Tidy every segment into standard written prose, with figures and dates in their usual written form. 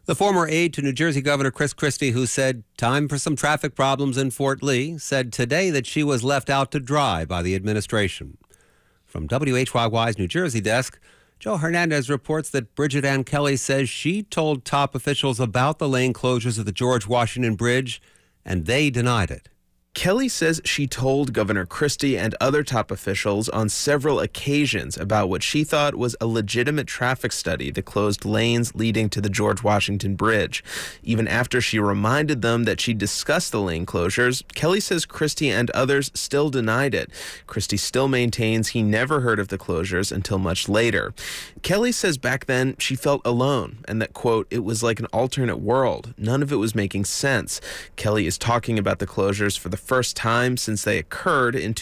The former aide to New Jersey Governor Chris Christie, who said time for some traffic problems in Fort Lee, said today that she was left out to dry by the administration. From WHYY's New Jersey desk, Joe Hernandez reports that Bridget Ann Kelly says she told top officials about the lane closures of the George Washington Bridge, and they denied it. Kelly says she told Governor Christie and other top officials on several occasions about what she thought was a legitimate traffic study that closed lanes leading to the George Washington Bridge. Even after she reminded them that she discussed the lane closures, Kelly says Christie and others still denied it. Christie still maintains he never heard of the closures until much later. Kelly says back then she felt alone and that, quote, it was like an alternate world. None of it was making sense. Kelly is talking about the closures for the first time since they occurred in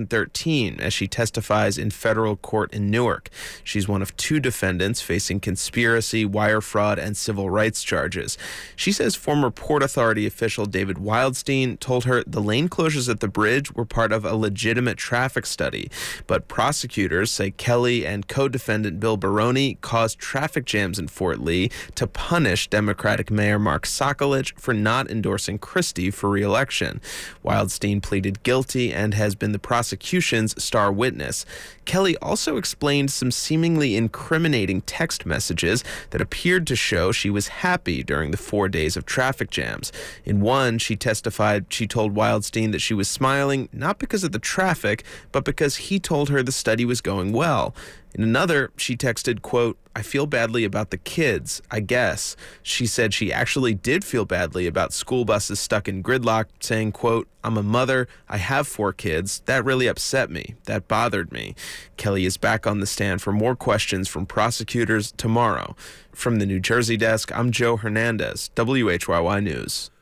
2013 as she testifies in federal court in Newark. She's one of two defendants facing conspiracy, wire fraud, and civil rights charges. She says former Port Authority official David Wildstein told her the lane closures at the bridge were part of a legitimate traffic study, but prosecutors say Kelly and co-defendant Bill Baroni caused traffic jams in Fort Lee to punish Democratic Mayor Mark Sokolich for not endorsing Christie for re-election. Wildstein pleaded guilty and has been the prosecution's star witness. Kelly also explained some seemingly incriminating text messages that appeared to show she was happy during the 4 days of traffic jams. In one, she testified she told Wildstein that she was smiling not because of the traffic, but because he told her the study was going well. In another, she texted, quote, I feel badly about the kids, I guess. She said she actually did feel badly about school buses stuck in gridlock, saying, quote, I'm a mother, I have 4 kids. That really upset me. That bothered me. Kelly is back on the stand for more questions from prosecutors tomorrow. From the New Jersey desk, I'm Joe Hernandez, WHYY News.